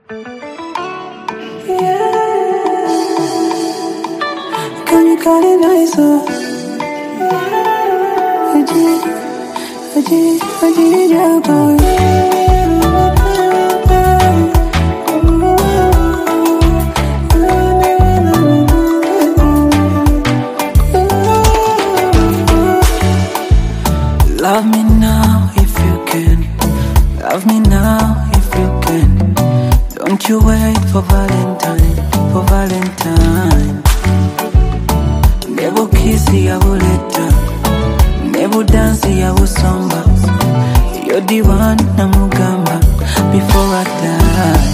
Can you call it nicer? Aji, yeah, boy. Love me now if you can. Love me now if you can. Don't you wait for Valentine, for Valentine. Never kiss ya buleta, never dance ya usomba. You're the one namugamba before I die.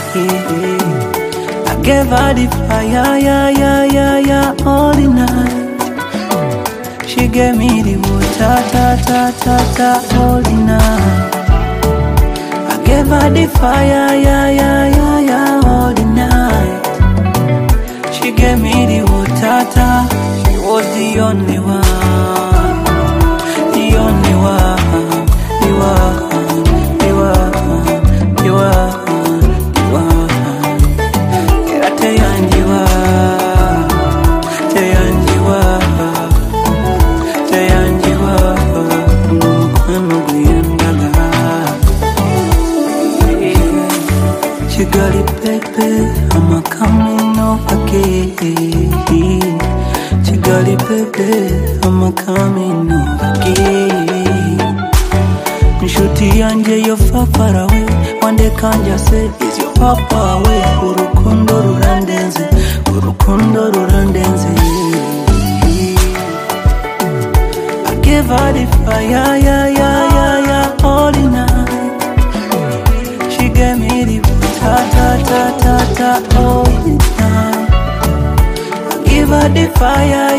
I gave her the fire, yeah, all the night. She gave me the water, all the night. I gave her the fire, yeah, all the night. She gave me the water, she was the only one, the only one, the one, the one, the one, the one. Get a teyanjiwa, teyanjiwa. Chigari baby, I'm coming over again. Chigari baby, I'm coming over again. Nshuti yanje you're far away. One day can't just say, is your papa away? Urukundo rurandenze, urukundo rurandenze. I gave her the fire, yeah, all the night. She gave me the all the time. I give her the fire,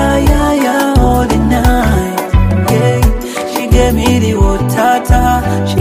yeah, all the night. Yeah, she gave me the water, she